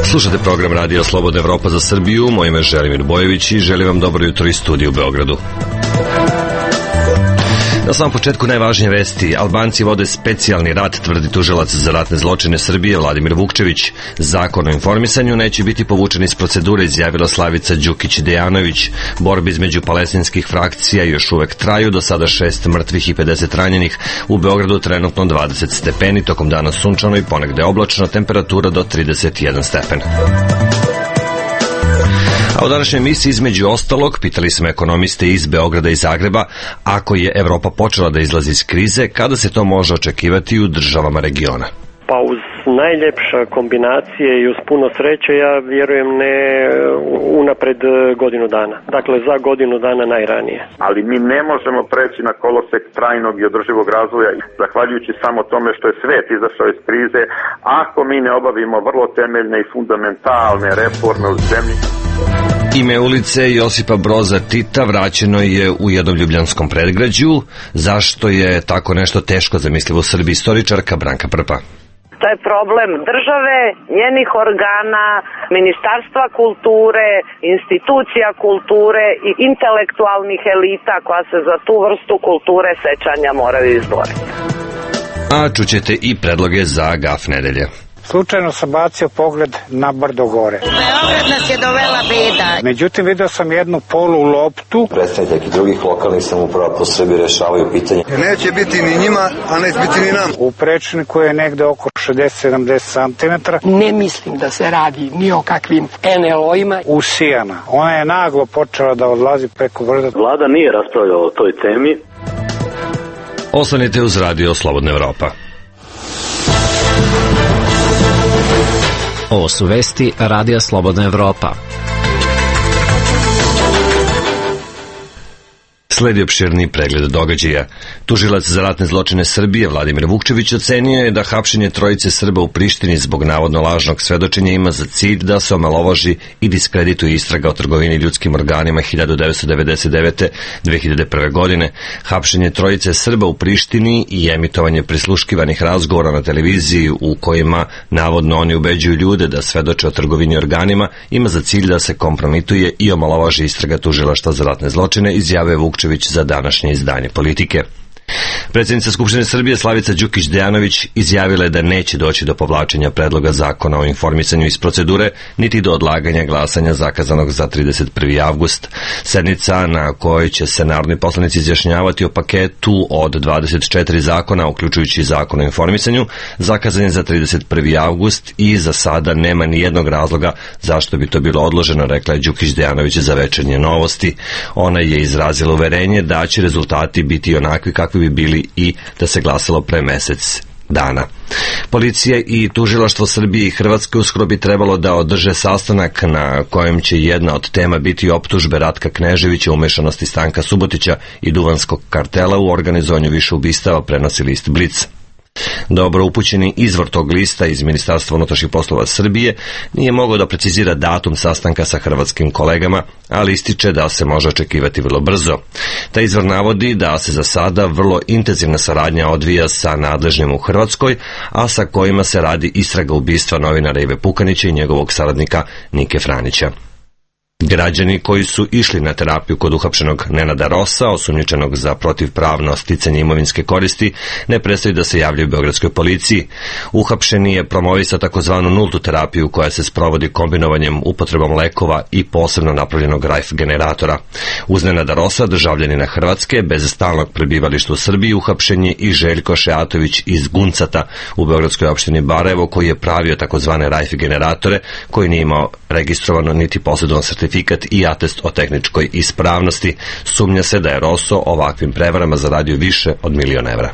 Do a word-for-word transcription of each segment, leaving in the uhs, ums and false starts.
Slušate program Radio Slobodna Evropa za Srbiju, moje ime je Želimir Bojević i želim vam dobro jutro iz studija u Beogradu. Na samom početku najvažnije vesti. Albanci vode specijalni rat, tvrdi tužilac za ratne zločine Srbije Vladimir Vukčević. Zakon o informisanju neće biti povučen iz procedure, izjavila Slavica Đukić-Dejanović. Borbe između palestinskih frakcija još uvek traju, do sada šest mrtvih i pedeset ranjenih. U Beogradu trenutno dvadeset stepeni, tokom dana sunčano i ponegde oblačno, temperatura do trideset jedan stepen. A u današnjoj emisiji između ostalog pitali smo ekonomiste iz Beograda i Zagreba ako je Evropa počela da izlazi iz krize, kada se to može očekivati u državama regiona. Pa uz najljepša kombinacije i uz puno sreće, ja vjerujem ne unapred godinu dana. Dakle, za godinu dana najranije. Ali mi ne možemo preći na kolosek trajnog i održivog razvoja, zahvaljujući samo tome što je svet izašao iz krize, ako mi ne obavimo vrlo temeljne i fundamentalne reforme u zemlji. Ime ulice Josipa Broza Tita vraćeno je u jednom ljubljanskom predgrađu. Zašto je tako nešto teško zamislivo u Srbiji? Istoričarka Branka Prpa. To je problem države, njenih organa, Ministarstva kulture, institucija kulture i intelektualnih elita koja se za tu vrstu kulture sećanja moraju izboriti. A čućete i predloge za gaf nedelje. Slučajno sam bacio pogled na brdo gore. U Beograd nas je dovela beda. Međutim, vidio sam jednu polu loptu. Predstavnici nekih drugih lokalnih samouprava po Srbiji rešavaju pitanje. Neće biti ni njima, a neće biti ni nam. U prečniku je negde oko šezdeset sedamdeset santimetara. Ne mislim da se radi ni o kakvim en el o-ima. Usijana. Ona je naglo počela da odlazi preko brda. Vlada nije raspravljala o toj temi. Ostanite uz Radio Slobodna Evropa. Ovo su vesti Radija Slobodna Evropa. Sledi opširni pregled događaja. Tužilac za ratne zločine Srbije Vladimir Vukčević ocenio je da hapšenje trojice Srba u Prištini zbog navodno lažnog svedočenja ima za cilj da se omalovaži i diskredituje istraga o trgovini ljudskim organima hiljadu devetsto devedeset devete do dve hiljade prve. godine. Hapšenje trojice Srba u Prištini i emitovanje prisluškivanih razgovora na televiziji u kojima navodno oni ubeđuju ljude da svedoče o trgovini organima ima za cilj da se kompromituje i omalovaži istraga tužilaštva za ratne zločine, izjavio je Vukčević za današnje izdanje Politike. Predsjednica Skupštine Srbije Slavica Đukić-Dejanović izjavila je da neće doći do povlačenja predloga zakona o informisanju iz procedure, niti do odlaganja glasanja zakazanog za trideset prvi avgust. Sednica na kojoj će se narodni poslanici izjašnjavati o paketu od dvadeset četiri zakona, uključujući zakon o informisanju, zakazan je za trideset prvi avgust i za sada nema ni jednog razloga zašto bi to bilo odloženo, rekla je Đukić-Dejanović za Večernje novosti. Ona je izrazila uverenje da će rezultati biti onakvi kakvi bi bili i da se glasalo pre mesec dana. Policija i tužilaštvo Srbije i Hrvatske uskoro bi trebalo da održe sastanak na kojem će jedna od tema biti optužbe Ratka Kneževića, umešanosti Stanka Subotića i duvanskog kartela u organizovanju više ubistava, prenosi list Blic. Dobro upućeni izvor tog lista iz Ministarstva unutrašnjih poslova Srbije nije mogao da precizira datum sastanka sa hrvatskim kolegama, ali ističe da se može očekivati vrlo brzo. Taj izvor navodi da se za sada vrlo intenzivna saradnja odvija sa nadležnim u Hrvatskoj, a sa kojima se radi istraga ubistva novinara Ive Pukanića i njegovog saradnika Nike Franića. Građani koji su išli na terapiju kod uhapšenog Nenada Rosa, osumnjičenog za protivpravno sticanje imovinske koristi, ne prestaju da se javljaju beogradskoj policiji. Uhapšeni je promovisao takozvanu nultu terapiju koja se sprovodi kombinovanjem upotrebom lekova i posebno napravljenog rajf generatora. Uz Nenada Rosa, državljanina Hrvatske, bez stalnog prebivališta u Srbiji, uhapšen je i Željko Šeatović iz Guncata u beogradskoj opštini Barajevo, koji je pravio takozvane rajf generatore, koji nije imao registrovano niti posjedovan sertifikat i atest o tehničkoj ispravnosti. Sumnja se da je Roso ovakvim prevarama zaradio više od milion evra.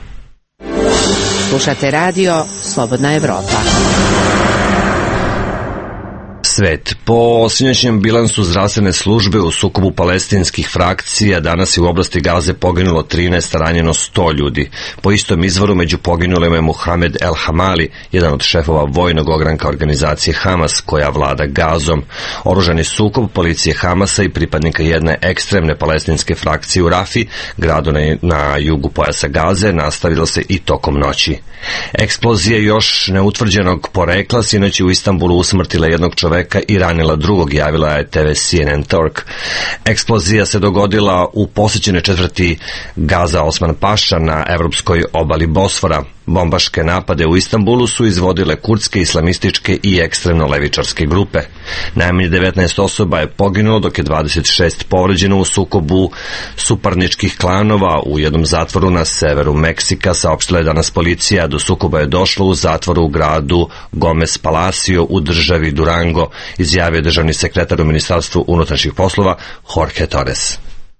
Slušate radio Slobodna Evropa. Svet. Po sinoćnjem bilansu zdravstvene službe u sukobu palestinskih frakcija danas je u oblasti Gaze poginulo trinaest, ranjeno sto ljudi. Po istom izvoru među poginulima je Muhamed El Hamali, jedan od šefova vojnog ogranka organizacije Hamas koja vlada Gazom. Oružani sukob policije Hamasa i pripadnika jedne ekstremne palestinske frakcije u Rafi, gradu na, na jugu pojasa Gaze, nastavilo se i tokom noći. Eksplozija još neutvrđenog porekla sinoć u Istanbulu usmrtila jednog čoveka i ranila drugog, javila je T V C N N Turk. Eksplozija se dogodila u posjećene četvrti Gaza Osman Paša na evropskoj obali Bosfora. Bombaške napade u Istanbulu su izvodile kurdske, islamističke i ekstremno levičarske grupe. Najmanje devetnaest osoba je poginulo, dok je dvadeset šest povređeno u sukobu suparničkih klanova u jednom zatvoru na severu Meksika, saopštila je danas policija. Do sukoba je došlo u zatvoru u gradu Gomez Palacio u državi Durango, izjavio državni sekretar u Ministarstvu unutrašnjih poslova Jorge Torres.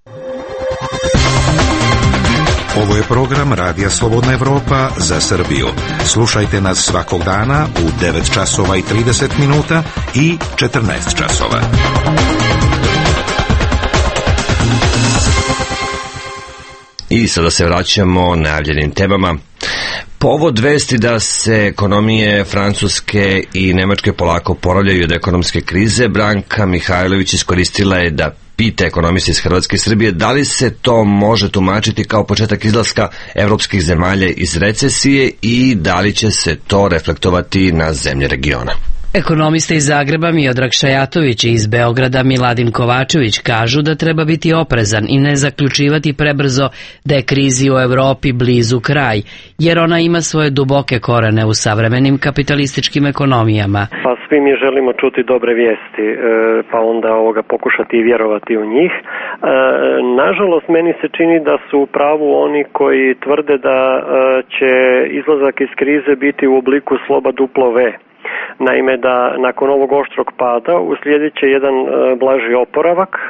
Ovo je program Radija Slobodna Evropa za Srbiju. Slušajte nas svakog dana u devet časova i trideset minuta i četrnaest časova. I sada se vraćamo najavljenim temama. Povod vesti da se ekonomije Francuske i Nemačke polako oporavljaju od ekonomske krize, Branka Mihajlović iskoristila je da pita ekonomiste iz Hrvatske i Srbije da li se to može tumačiti kao početak izlaska evropskih zemalja iz recesije i da li će se to reflektovati na zemlje regiona. Ekonomiste iz Zagreba Miodrag Šajatović i iz Beograda Miladin Kovačević kažu da treba biti oprezan i ne zaključivati prebrzo da je krizi u Evropi blizu kraj, jer ona ima svoje duboke korene u savremenim kapitalističkim ekonomijama. Pa svi mi želimo čuti dobre vijesti, pa onda ovoga pokušati i vjerovati u njih. Nažalost, meni se čini da su u pravu oni koji tvrde da će izlazak iz krize biti u obliku sloba duplo V. Naime, da nakon ovog oštrog pada uslijedit će jedan e, blaži oporavak e,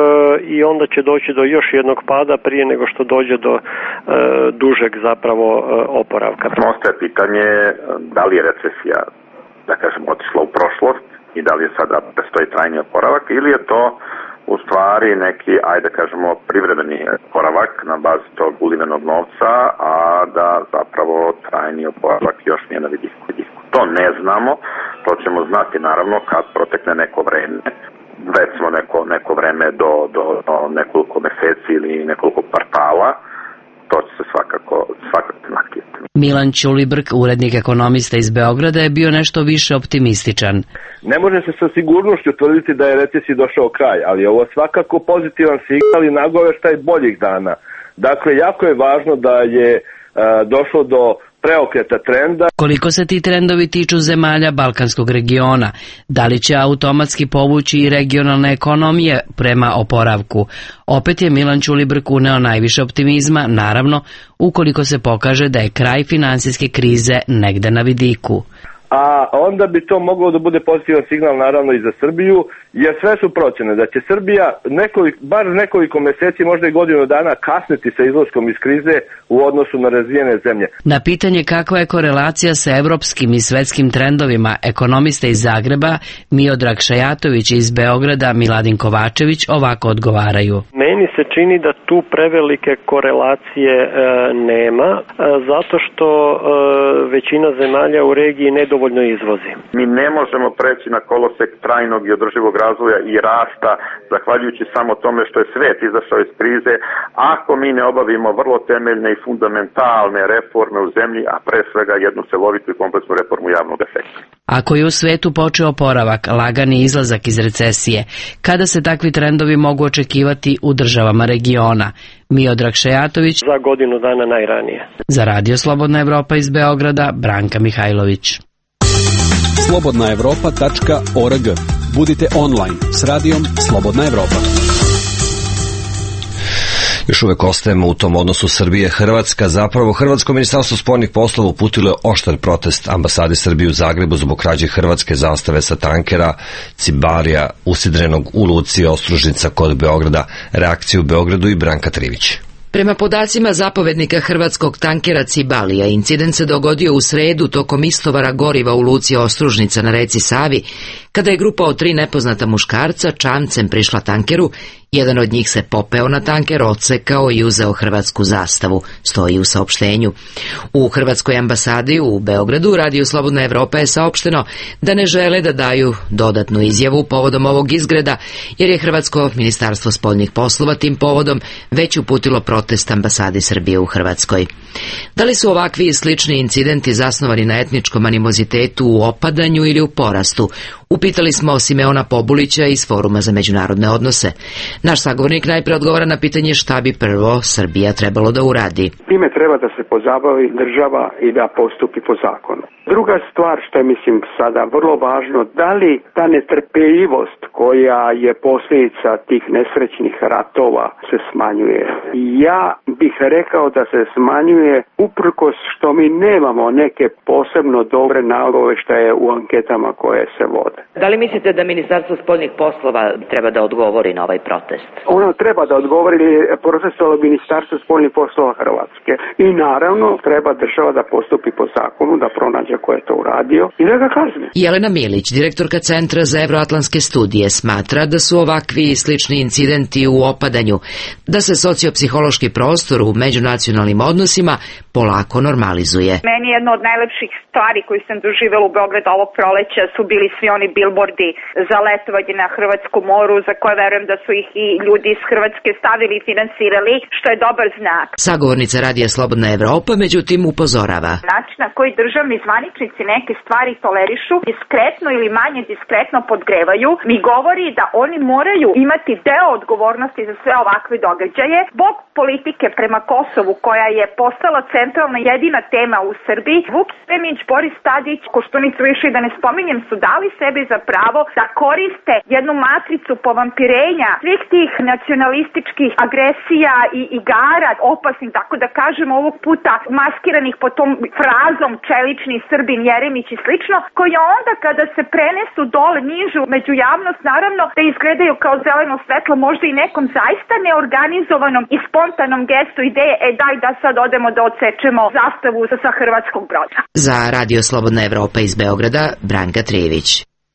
i onda će doći do još jednog pada prije nego što dođe do e, dužeg zapravo e, oporavka. Ostaje pitanje da li je recesija, da kažem, otišla u prošlost i da li je sada prestoji trajni oporavak ili je to u stvari neki, ajde da kažemo, privremeni oporavak na bazi tog ulivenog novca, a da zapravo trajni oporavak još nije na vidisku. To ne znamo, to ćemo znati naravno kad protekne neko vreme, već smo neko, neko vreme do, do, do nekoliko meseci ili nekoliko kvartala, to će se svakako, svakako znati. Milan Ćulibrk, urednik ekonomista iz Beograda, je bio nešto više optimističan. Ne može se sa sigurnošću tvrditi da je recesiji došao kraj, ali ovo je svakako pozitivan signal i nagoveštaj boljih dana. Dakle, jako je važno da je uh, došlo do preokreta trenda. Koliko se ti trendovi tiču zemalja Balkanskog regiona? Da li će automatski povući i regionalne ekonomije prema oporavku? Opet je Milan Ćulibrk uneo najviše optimizma, naravno, ukoliko se pokaže da je kraj finansijske krize negde na vidiku. A onda bi to moglo da bude pozitivan signal naravno i za Srbiju, jer sve su procjene da će Srbija nekoliko, bar nekoliko meseci, možda i godinu dana kasniti sa izlaskom iz krize u odnosu na razvijene zemlje. Na pitanje kakva je korelacija sa evropskim i svetskim trendovima, ekonomiste iz Zagreba Miodrag Šajatović i iz Beograda Miladin Kovačević ovako odgovaraju. Meni se čini da tu prevelike korelacije e, nema, e, zato što e, većina zemalja u regiji nedovoljno izvozi. Mi ne možemo preći na kolosek trajnog i održivog razvoja i rasta zahvaljujući samo tome što je svet izašao iz krize, ako mi ne obavimo vrlo temeljne i fundamentalne reforme u zemlji, a pre svega jednu celovitu i kompleksnu reformu javnog efekta. Ako je u svetu počeo oporavak, lagani izlazak iz recesije, kada se takvi trendovi mogu očekivati u državama regiona? Miodrag Šajatović za godinu dana najranije. Za Radio Slobodna Evropa iz Beograda, Branka Mihajlović. slobodna evropa tačka org. Budite online s radijom Slobodna Evropa. Još uvek ostajemo u tom odnosu Srbije-Hrvatska. Zapravo, Hrvatsko ministarstvo spoljnih poslova uputilo je oštar protest ambasadi Srbije u Zagrebu zbog krađe hrvatske zastave sa tankera Cibarija usidrenog u luci Ostružnica kod Beograda. Reakciju u Beogradu i Branka Trivić. Prema podacima zapovednika hrvatskog tankera Cibalija, incident se dogodio u sredu tokom istovara goriva u luci Ostružnica na reci Savi, Kada je grupa od tri nepoznata muškarca čamcem prišla tankeru, jedan od njih se popeo na tanker, odsekao i uzeo hrvatsku zastavu, stoji u saopštenju. U Hrvatskoj ambasadi u Beogradu Radio Slobodna Evropa je saopšteno da ne žele da daju dodatnu izjavu povodom ovog izgreda, jer je Hrvatsko ministarstvo spoljnih poslova tim povodom već uputilo protest ambasadi Srbije u Hrvatskoj. Da li su ovakvi i slični incidenti zasnovani na etničkom animozitetu u opadanju ili u porastu? Upitali smo Simeona Pobulića iz Foruma za međunarodne odnose. Naš sagovornik najpre odgovara na pitanje šta bi prvo Srbija trebalo da uradi. Time treba da se pozabavi država i da postupi po zakonu. Druga stvar što je mislim sada vrlo važno, da li ta netrpeljivost koja je posljedica tih nesrećnih ratova se smanjuje. Ja bih rekao da se smanjuje uprkos što mi nemamo neke posebno dobre nagoveštaje u anketama koje se vode. Da li mislite da Ministarstvo spoljnih poslova treba da odgovori na ovaj protest? Ono treba da odgovori protestovalo Ministarstvo spoljnih poslova Hrvatske. I naravno treba država da postupi po zakonu, da pronađe ko je to uradio i da ga kazne. Jelena Milić, direktorka Centra za evroatlantske studije, smatra da su ovakvi i slični incidenti u opadanju, da se sociopsihološki prostor u međunacionalnim odnosima polako normalizuje. Meni jedno od najlepših stvari koju sam doživjela u Beogradu ovog proleća su bili svi oni bilbordi za letovanje na Hrvatskom moru, za koje verujem da su ih i ljudi iz Hrvatske stavili i finansirali, što je dobar znak. Sagovornica Radija Slobodna Evropa međutim upozorava. Način na koji državni zvaničnici neke stvari tolerišu, diskretno ili manje diskretno podgrevaju, mi govori da oni moraju imati deo odgovornosti za sve ovakve događaje. Zbog politike prema Kosovu, koja je postala centralna jedina tema u Srbiji, Vuk Jeremić, Boris Tadić, Koštunica više da ne spominjem, su dali sebi za pravo da koriste jednu matricu povampirenja svih tih nacionalističkih agresija i igara opasnih, tako da kažemo ovog puta maskiranih po tom frazom čelični Srbin, Jeremić i slično, koji onda kada se prenesu dole nižu među javnost, naravno da izgledaju kao zeleno svetlo, možda i nekom zaista neorganizovanom i spontanom gestu ideje, e daj da sad odemo da odsečemo zastavu sa hrvatskog broda. Za Radio Slobodna Evropa iz Beograda, Branka Trijević.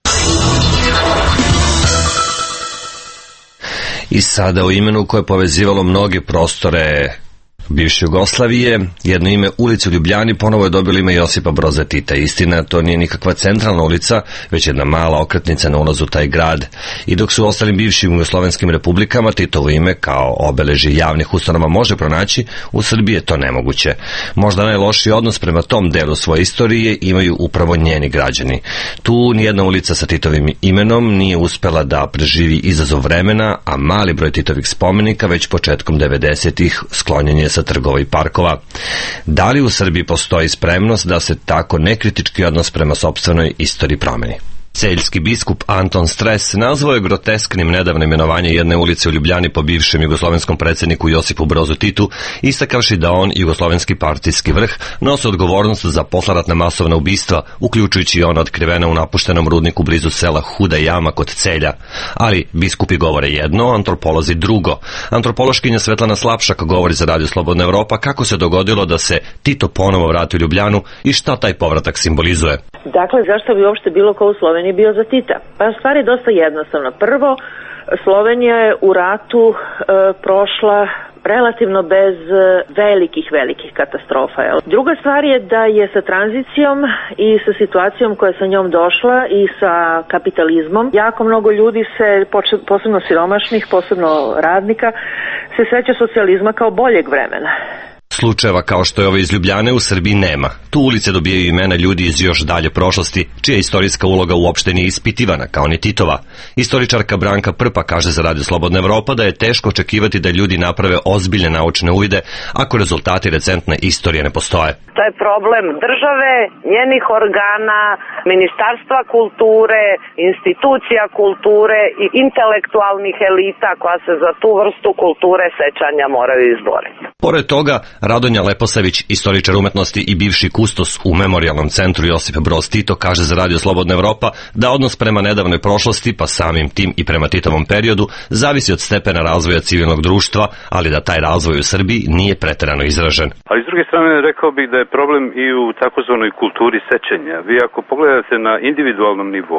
I sada o imenu koje je povezivalo mnoge prostore bivše Jugoslavije, jedno ime ulice u Ljubljani ponovo je dobilo ime Josipa Broza Tita. Istina, to nije nikakva centralna ulica, već jedna mala okretnica na ulazu u taj grad. I dok su u ostalim bivšim jugoslovenskim republikama Titovo ime kao obeležje javnih ustanova može pronaći, u Srbiji je to nemoguće. Možda najlošiji odnos prema tom delu svoje istorije imaju upravo njeni građani. Tu nijedna ulica sa Titovim imenom nije uspela da preživi izazov vremena, a mali broj Titovih spomenika već početkom devedesetih sklonjen je sa trgova i parkova. Da li u Srbiji postoji spremnost da se tako nekritički odnos prema sopstvenoj istoriji promeni? Celjski biskup Anton Stres nazvao je grotesknim nedavno imenovanje jedne ulice u Ljubljani po bivšem jugoslovenskom predsjedniku Josipu Brozu Titu, istakavši da on i jugoslovenski partijski vrh nose odgovornost za posleratna masovna ubistva, uključujući i ona otkrivena u napuštenom rudniku blizu sela Huda Jama kod Celja. Ali biskupi govore jedno, antropolozi drugo. Antropološkinja Svetlana Slapšak govori za Radio Slobodna Evropa kako se dogodilo da se Tito ponovo vrati u Ljubljanu i šta taj povratak simbolizuje. Dakle, zašto bi uopšte bilo ko u Sloveniji bio za Tita? Pa stvar je dosta jednostavna. Prvo, Slovenija je u ratu e, prošla relativno bez velikih, velikih katastrofa. Jel? Druga stvar je da je sa tranzicijom i sa situacijom koja je sa njom došla i sa kapitalizmom, jako mnogo ljudi se, posebno siromašnih, posebno radnika, se seća socijalizma kao boljeg vremena. Slučajeva kao što je ovo iz Ljubljane u Srbiji nema. Tu ulice dobijaju imena ljudi iz još dalje prošlosti, čija istorijska uloga uopšte nije ispitivana, kao ni Titova. Istoričarka Branka Prpa kaže za Radio Slobodna Evropa da je teško očekivati da ljudi naprave ozbiljne naučne uvide ako rezultati recentne istorije ne postoje. To je problem države, njenih organa, Ministarstva kulture, institucija kulture i intelektualnih elita koja se za tu vrstu kulture sećanja moraju izboriti. Pored toga, Radonja Leposavić, istoričar umetnosti i bivši kustos u Memorijalnom centru Josip Broz Tito, kaže za Radio Slobodna Evropa da odnos prema nedavnoj prošlosti, pa samim tim i prema Titovom periodu, zavisi od stepena razvoja civilnog društva, ali da taj razvoj u Srbiji nije preterano izražen. Ali s druge strane rekao bih da je problem i u takozvanoj kulturi sećanja. Vi ako pogledate na individualnom nivou,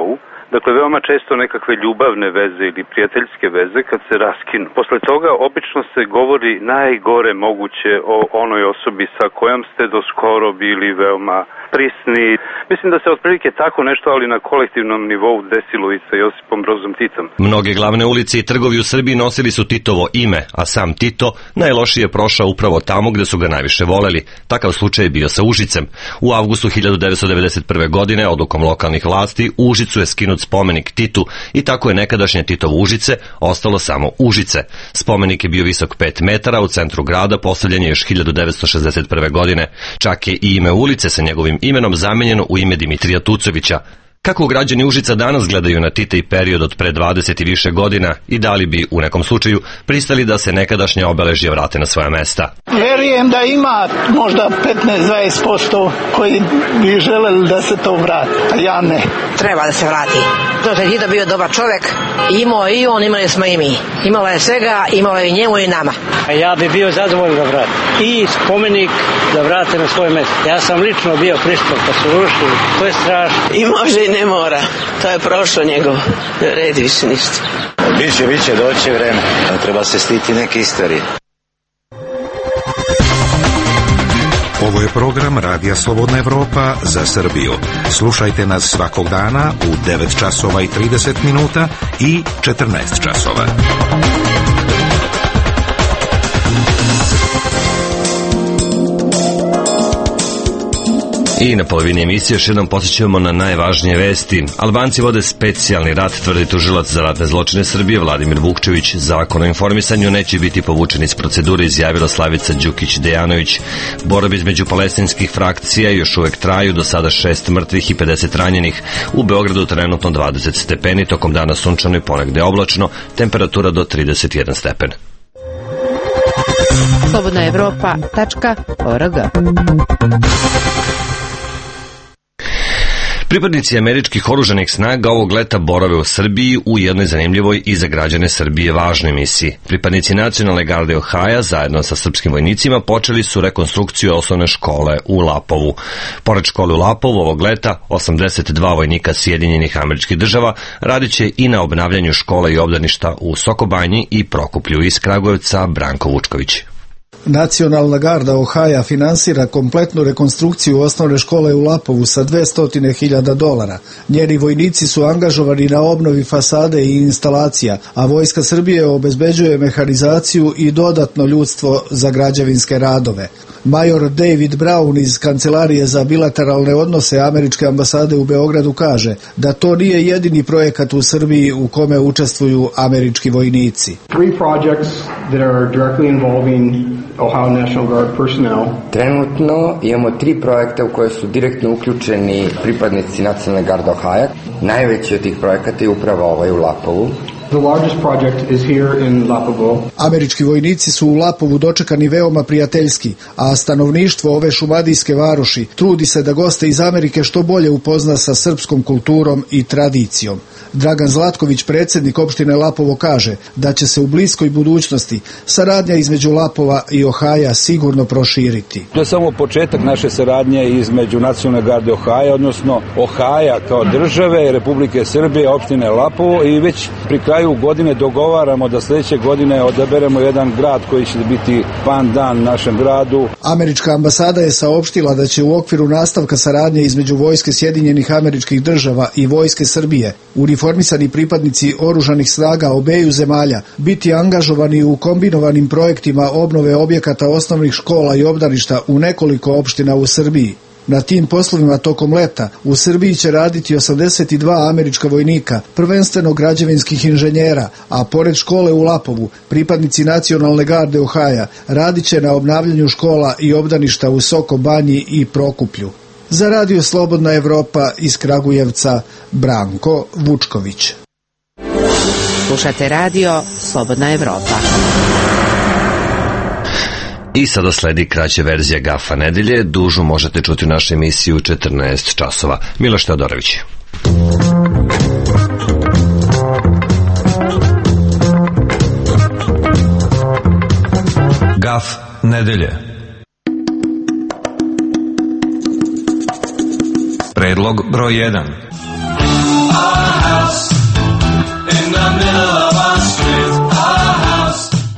Dakle, veoma često nekakve ljubavne veze ili prijateljske veze kad se raskinu. Posle toga obično se govori najgore moguće o onoj osobi sa kojom ste do skoro bili veoma prisni. Mislim da se otprilike tako nešto, ali na kolektivnom nivou desilo i sa Josipom Brozom Titom. Mnoge glavne ulice i trgovi u Srbiji nosili su Titovo ime, a sam Tito najlošije prošao upravo tamo gde su ga najviše voleli. Takav slučaj je bio sa Užicem. U avgustu hiljadu devetsto devedeset prve. godine odlukom lokalnih vlasti u Užicu je skinut spomenik Titu i tako je nekadašnje Titovo Užice ostalo samo Užice. Spomenik je bio visok pet metara, u centru grada postavljen je još hiljadu devetsto šezdeset prve. godine. Čak je i ime ulice sa njegovim imenom zamenjeno u ime Dimitrija Tucovića. Kako građani Užica danas gledaju na Tita i period od pre dvadeset i više godina i da li bi u nekom slučaju pristali da se nekadašnje obeležje vrate na svoja mesta? Verujem da ima možda petnaest do dvadeset posto koji bi želeli da se to vrati, a ja ne. Treba da se vrati. To je Tito bio dobar čovjek, imao i on, imali smo i mi. Imalo je svega, imalo je i njemu i nama. A ja bi bio zadovoljan da vrati. I spomenik da vrate na svoje mesto. Ja sam lično bio prisutan kad su rušili, to je strašno. I može i ne mora, to je prošlo njegovo, ne vredi više ništa. Biće, biće, doći vreme, treba se stiti neke istorije. Ovo je program Radija Slobodna Evropa za Srbiju. Slušajte nas svakog dana u devet časova i trideset minuta i četrnaest časova. I na polovini emisije još jednom posjećujemo na najvažnije vesti. Albanci vode specijalni rat, tvrdi tužilac za ratne zločine Srbije Vladimir Vukčević. Zakon o informisanju neće biti povučen iz procedure, izjavila Slavica Đukić-Dejanović. Borbe između palestinskih frakcija još uvek traju, do sada šest mrtvih i pedeset ranjenih. U Beogradu trenutno dvadeset stepeni, tokom dana sunčano i ponegde oblačno, temperatura do trideset jedan stepen. slobodna evropa tačka org. Pripadnici američkih oružanih snaga ovog leta borave u Srbiji u jednoj zanimljivoj i za građane Srbije važnoj misiji. Pripadnici Nacionalne garde Ohaja zajedno sa srpskim vojnicima počeli su rekonstrukciju osnovne škole u Lapovu. Pored škole u Lapovu ovog leta, osamdeset dva vojnika Sjedinjenih Američkih Država radit će i na obnavljanju škola i obdaništa u Sokobanji i Prokuplju. Iz Kragujevca Branko Vučković. Nacionalna garda Ohaja finansira kompletnu rekonstrukciju osnovne škole u Lapovu sa dvesta hiljada dolara. Njeni vojnici su angažovani na obnovi fasade i instalacija, a Vojska Srbije obezbeđuje mehanizaciju i dodatno ljudstvo za građevinske radove. Major David Brown iz Kancelarije za bilateralne odnose Američke ambasade u Beogradu kaže da to nije jedini projekat u Srbiji u kome učestvuju američki vojnici. Three projects that are directly involving Ohio National Guard personnel. Trenutno imamo tri projekta u koje su direktno uključeni pripadnici Nacionalne garde Ohaja. Najveći od tih projekata je upravo ovaj u Lapovu. The largest project is here in Lapovo. Američki vojnici su u Lapovu dočekani veoma prijateljski, a stanovništvo ove šumadijske varoši trudi se da goste iz Amerike što bolje upozna sa srpskom kulturom i tradicijom. Dragan Zlatković, predsjednik opštine Lapovo, kaže da će se u bliskoj budućnosti saradnja između Lapova i Ohaja sigurno proširiti. To je samo početak naše saradnje između Nacionalne garde Ohaja, odnosno Ohaja kao države, Republike Srbije, opštine Lapovo, i već pri kraju godine dogovaramo da sljedeće godine odaberemo jedan grad koji će biti pandan našem gradu. Američka ambasada je saopštila da će u okviru nastavka saradnje između Vojske Sjedinjenih Američkih Država i Vojske Srbije uniformisani pripadnici oružanih snaga obeju zemalja biti angažovani u kombinovanim projektima obnove objekata osnovnih škola i obdaništa u nekoliko opština u Srbiji. Na tim poslovima tokom leta u Srbiji će raditi osamdeset dva američka vojnika, prvenstveno građevinskih inženjera, a pored škole u Lapovu, pripadnici Nacionalne garde Ohaja radit će na obnavljanju škola i obdaništa u Sokobanji i Prokuplju. Za Radio Slobodna Evropa iz Kragujevca, Branko Vučković. Slušate Radio Slobodna Evropa. I sada sledi kraća verzija Gafa nedelje. Dužu možete čuti u našoj emisiji u četrnaest časova. Miloš Teodorović. Gaf nedelje. Predlog broj jedan.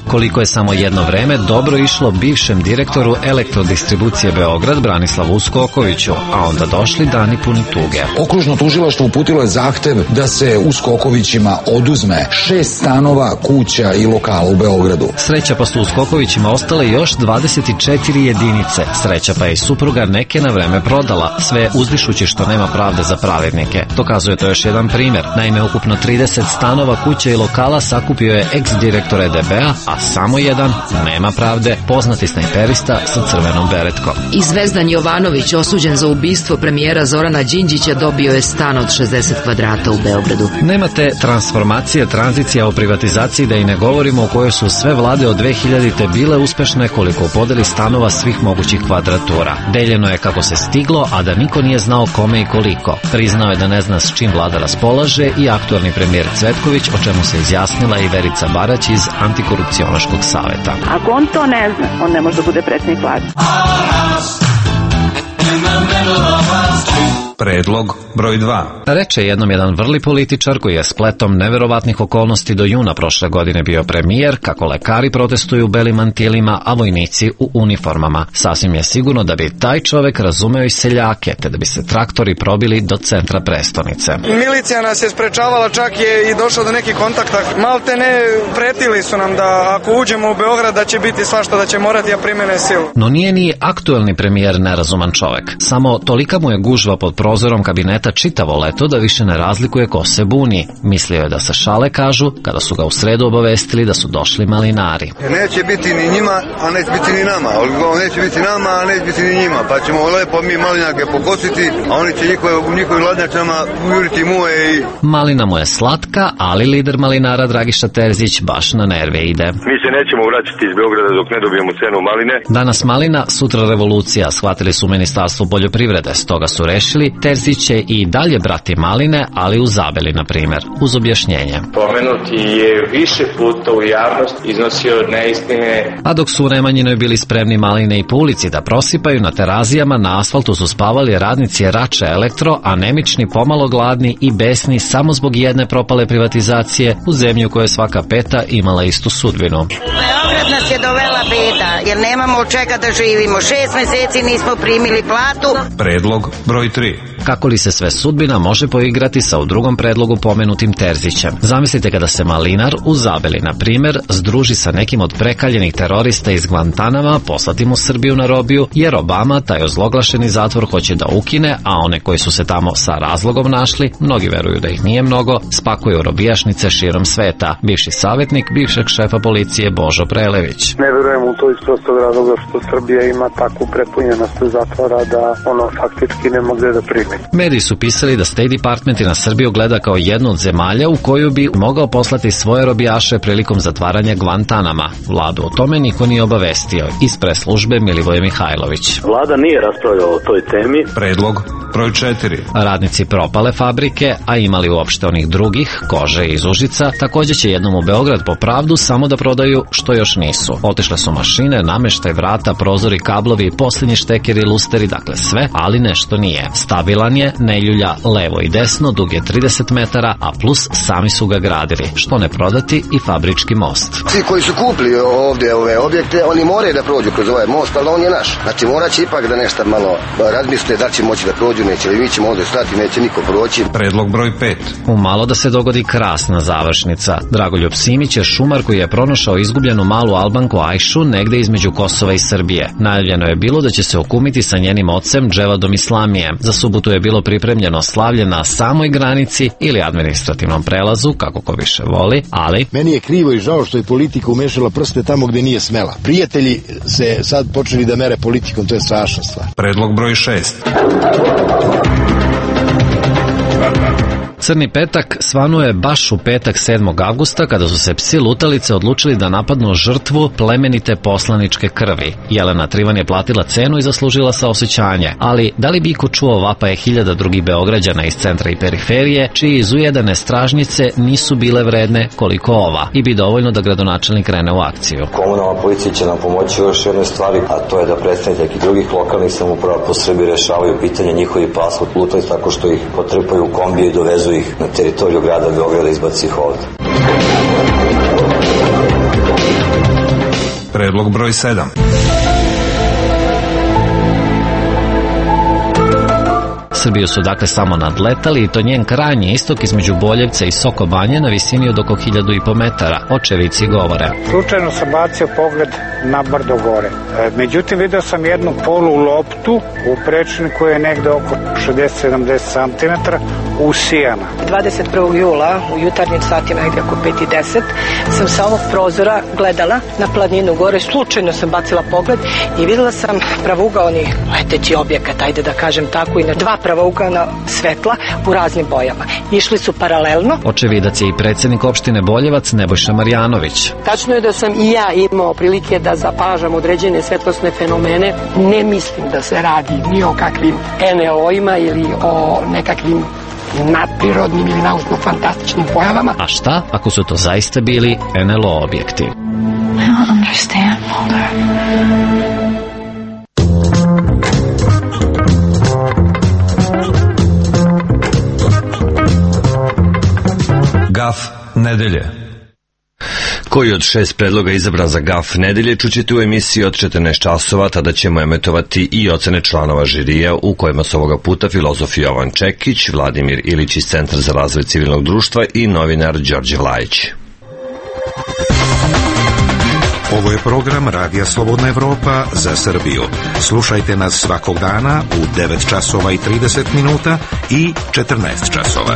Koliko je samo jedno vreme dobro išlo bivšem direktoru Elektrodistribucije Beograd Branislavu Uskokoviću, a onda došli dani puni tuge. Okružno tužilaštvo uputilo je zahtev da se Uskokovićima oduzme šest stanova, kuća i lokala u Beogradu. Sreća pa su Uskokovićima ostale još dvadeset četiri jedinice. Sreća pa je i supruga neke na vreme prodala, sve uzdišući što nema pravde za pravednike. Dokazuje to još jedan primjer. Naime, ukupno trideset stanova, kuća i lokala sakupio je ex-direktor E D B-a, a samo jedan, nema pravde, poznati snajperista sa crvenom beretkom. I Zvezdan Jovanović, osuđen za ubistvo premijera Zorana Đinđića, dobio je stan od šezdeset kvadrata u Beogradu. Nemate transformacije, tranzicija o privatizaciji, da i ne govorimo o kojoj su sve vlade od dve hiljadite bile uspešne, koliko u podeli stanova svih mogućih kvadratura. Deljeno je kako se stiglo, a da niko nije znao kome i koliko. Priznao je da ne zna s čim vlada raspolaže i aktualni premijer Cvetković, o čemu se izjasnila i Verica Barać iz Antikorupcionaškog saveta. Ako on to ne zna, on ne može da bude predsjednik vlade. Predlog broj dva. Reče jednom jedan vrli političar koji je spletom neverovatnih okolnosti do juna prošle godine bio premijer, kako lekari protestuju u belim mantilima, a vojnici u uniformama. Sasvim je sigurno da bi taj čovek razumeo i seljake, te da bi se traktori probili do centra prestonice. Milicija nas je sprečavala, čak je i došlo do nekih kontakta. Malte ne, pretili su nam da ako uđemo u Beograd da će biti svašta, da će morati da primene silu. No nije ni aktuelni premijer nerazuman čovek. Samo tolika mu je gužva pod prozorom kabineta čitavo leto da više ne razlikuje ko se buni. Mislio je da se šale kažu kada su ga u sredu obavestili da su došli malinari. Neće biti ni njima, a neće biti ni nama. Neće biti nama, a neće biti ni njima. Pa ćemo lepo mi malinake pokositi, a oni će njihove, u njihovim hladnjačama ujuriti muje i... Malina mu je slatka, ali lider malinara Dragiša Terzić baš na nerve ide. Mi se nećemo vraćati iz Beograda dok ne dobijemo cenu maline. Danas malina, sutra revolucija, shvatili su Ministarstvo poljoprivrede, stoga su rešili Terzić će i dalje brati maline, ali u Zabeli, na primjer, uz objašnjenje. Pomenuti je više puta u javnost iznosio neistine. A dok su u Nemanjinoj bili spremni maline i po ulici da prosipaju, na terazijama na asfaltu su spavali radnici Rače Elektro, anemični, pomalo gladni i besni samo zbog jedne propale privatizacije u zemlji u kojoj svaka peta imala istu sudbinu. Beograd nas je dovela beda, jer nemamo od čega da živimo. Šest meseci nismo primili platu. Predlog broj tri. Kako li se sve sudbina može poigrati sa u drugom predlogu pomenutim Terzićem? Zamislite kada se malinar u Zabeli, na primjer, združi sa nekim od prekaljenih terorista iz Guantanama, poslati mu Srbiju na robiju, jer Obama taj ozloglašeni zatvor hoće da ukine, a one koji su se tamo sa razlogom našli, mnogi veruju da ih nije mnogo, spakuju robijašnice širom sveta. Bivši savjetnik bivšeg šefa policije Božo Prelević. Ne verujem u to iz prostog razloga što Srbija ima takvu prepunjenost zatvora da ono faktički ne može da primi. Mediji su pisali da State Department na Srbiju gleda kao jednu od zemalja u koju bi mogao poslati svoje robijaše prilikom zatvaranja Guantanama. Vladu o tome niko nije obavestio. Iz pres službe Milivoje Mihajlović. Vlada nije raspravljala o toj temi. Predlog broj četiri. Radnici propale fabrike, a imali uopšte onih drugih, kože iz Užica, također će jednom u Beograd po pravdu samo da prodaju što još nisu. Otišle su mašine, nameštaj, vrata, prozori, kablovi, posljednji štekeri, lusteri, dakle sve, ali nešto nije. Stabilan je, ne ljulja levo i desno, dug je trideset metara, a plus sami su ga gradili. Što ne prodati i fabrički most. Svi koji su kupili ovdje ove objekte, oni moraju da prođu kroz ovaj most, ali on je naš. Znači morat će ipak da nešto malo razmisle da će moći da prođu, neće, ali mi ćemo ovdje stati, neće niko proći. Predlog broj pet. U malo da se dogodi krasna završnica. Dragoljub Simić je šumar koji je pronašao izgubljenu malu Albanku Ajšu negde između Kosova i Srbije. Najavljeno je bilo da će se okumiti sa njenim ocem Dževadom Islamijem. Za subotu je bilo pripremljeno slavlje na samoj granici ili administrativnom prelazu, kako ko više voli, ali... Meni je krivo i žao što je politika umešala prste tamo gde nije smela. Prijatelji se sad počeli da mere politikom, to je strašna stvar. Predlog broj šest. Crni petak svanuo je baš u petak sedmog avgusta kada su se psi lutalice odlučili da napadnu žrtvu plemenite poslaničke krvi. Jelena Trivan je platila cenu i zaslužila saosećanje, ali da li bi iko čuo vapaje hiljada drugih Beograđana iz centra i periferije, čiji izujedane stražnjice nisu bile vredne koliko ova, i bi dovoljno da gradonačelnik krene u akciju. Komunalna policija će nam pomoći još jednoj stvari, a to je da predstavnici nekih drugih lokalnih samouprava po Srbiji rešavaju pitanje njihovih pasa od lutalica tako što ih potrpaju u kombije i dovezu ih na teritoriju grada Beograda, izbaci ih ovde. Predlog broj sedam. Srbiju su dakle samo nadletali i to njen krajnji istok između Boljevca i Sokobanje na visini od oko hiljadu i po metara, očevici govore. Slučajno sam bacio pogled na brdo gore. E, međutim, video sam jednu polu loptu u prečini koja je negde oko šezdeset do sedamdeset santimetara usijana. dvadeset prvog jula u jutarnjim satima, negde oko pet i deset, sam sa ovog prozora gledala na planinu gore. Slučajno sam bacila pogled i videla sam pravougaoni leteći objekat, ajde da kažem tako, i na dva pravougaona svetla u raznim bojama. Išli su paralelno. Očevidac je i predsednik opštine Boljevac Nebojša Marjanović. Tačno je da sam i ja imao prilike da zapažam određene svetlosne fenomene. Ne mislim da se radi ni o kakvim en el o-ima ili o nekakvim nadprirodnim ili naučno-fantastičnim pojavama. A šta ako su to zaista bili en el o objekti? I don't understand, Mulder. Gaf nedelje. Koji od šest predloga izabran za Gaf nedelje čućete u emisiji od četrnaest časova, tada ćemo emitovati i ocene članova žirija u kojima su ovoga puta filozof Jovan Čekić, Vladimir Ilić iz Centra za razvoj civilnog društva i novinar Đorđe Vlajić. Ovo je program Radija Slobodna Evropa za Srbiju. Slušajte nas svakog dana u devet časova i trideset minuta i četrnaest časova.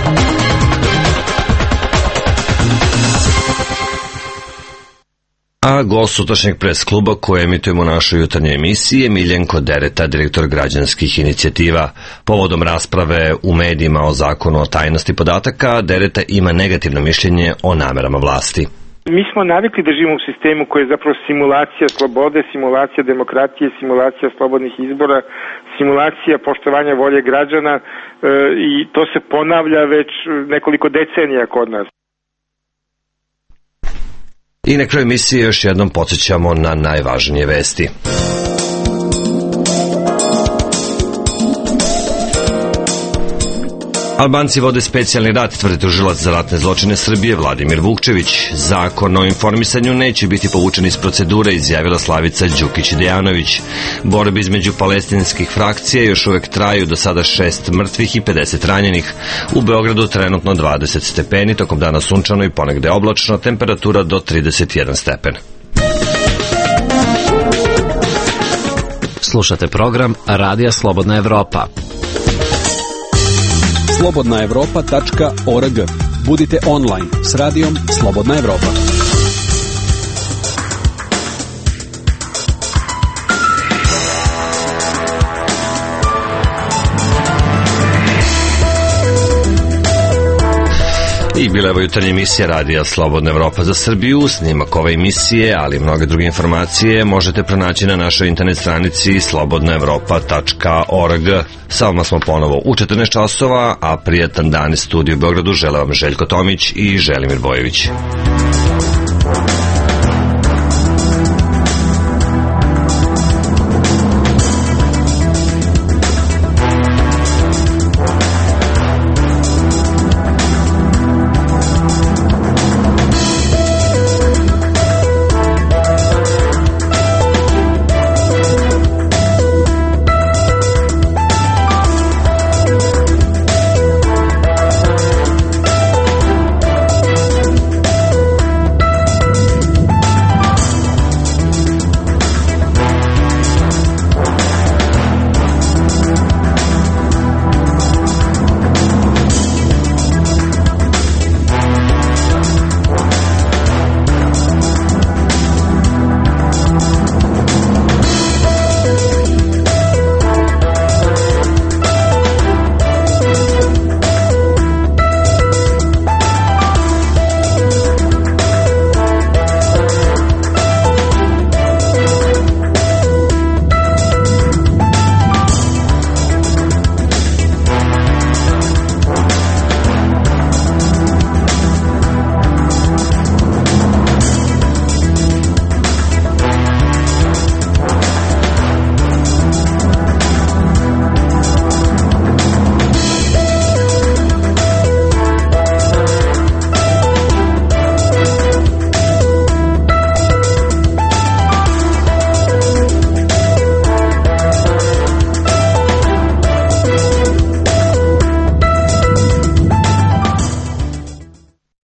A gost sutrašnjeg pres kluba koje emitujemo u našoj jutarnjoj emisiji je Miljenko Dereta, direktor građanskih inicijativa. Povodom rasprave u medijima o zakonu o tajnosti podataka, Dereta ima negativno mišljenje o namerama vlasti. Mi smo navikli da živimo u sistemu koji je zapravo simulacija slobode, simulacija demokratije, simulacija slobodnih izbora, simulacija poštovanja volje građana e, i to se ponavlja već nekoliko decenija kod nas. I na kraju emisije još jednom podsjećamo na najvažnije vesti. Albanci vode specijalni rat, tvrdi tužilac za ratne zločine Srbije Vladimir Vukčević. Zakon o informisanju neće biti povučen iz procedure, izjavila Slavica Đukić-Dejanović. Borbe između palestinskih frakcija još uvek traju, do sada šest mrtvih i pedeset ranjenih. U Beogradu trenutno dvadeset stepeni, tokom dana sunčano i ponegde oblačno, temperatura do trideset jedan stepen. Slušate program Radija Slobodna Evropa. slobodna evropa tačka org. Budite online s radijom Slobodna Evropa. I bila je ovo jutarnja emisija Radija Slobodna Evropa za Srbiju. Snimak ove emisije, ali i mnoge druge informacije možete pronaći na našoj internet stranici slobodna evropa tačka org. Sa vama smo ponovo u četrnaest časova, a prijatan dan iz studiju u Beogradu žele vam Željko Tomić i Želimir Bojević.